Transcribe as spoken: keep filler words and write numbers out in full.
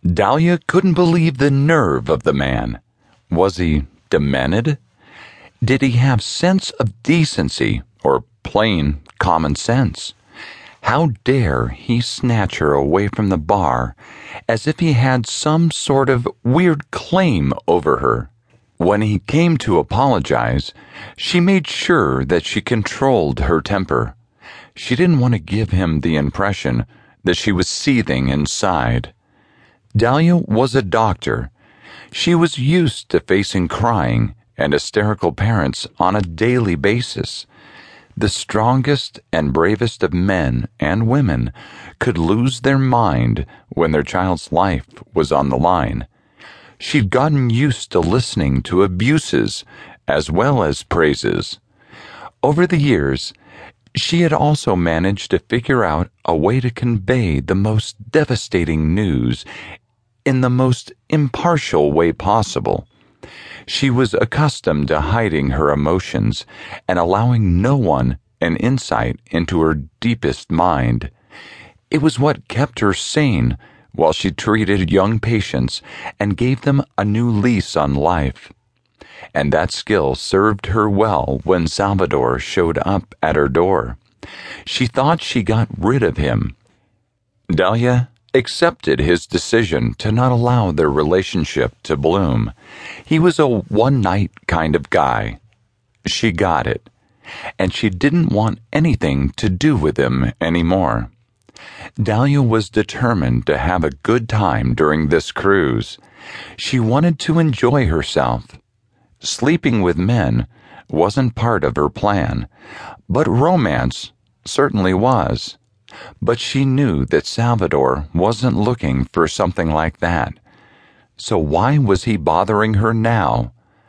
Dahlia couldn't believe the nerve of the man. Was he demented? Did he have sense of decency or plain common sense? How dare he snatch her away from the bar as if he had some sort of weird claim over her? When he came to apologize, she made sure that she controlled her temper. She didn't want to give him the impression that she was seething inside. Dahlia was a doctor. She was used to facing crying and hysterical parents on a daily basis. The strongest and bravest of men and women could lose their mind when their child's life was on the line. She'd gotten used to listening to abuses as well as praises. Over the years, she had also managed to figure out a way to convey the most devastating news in the most impartial way possible. She was accustomed to hiding her emotions and allowing no one an insight into her deepest mind. It was what kept her sane while she treated young patients and gave them a new lease on life. And that skill served her well when Salvador showed up at her door. She thought she got rid of him. Dahlia accepted his decision to not allow their relationship to bloom. He was a one-night kind of guy. She got it, and she didn't want anything to do with him anymore. Dahlia was determined to have a good time during this cruise. She wanted to enjoy herself. Sleeping with men wasn't part of her plan, but romance certainly was. But she knew that Salvador wasn't looking for something like that. So why was he bothering her now?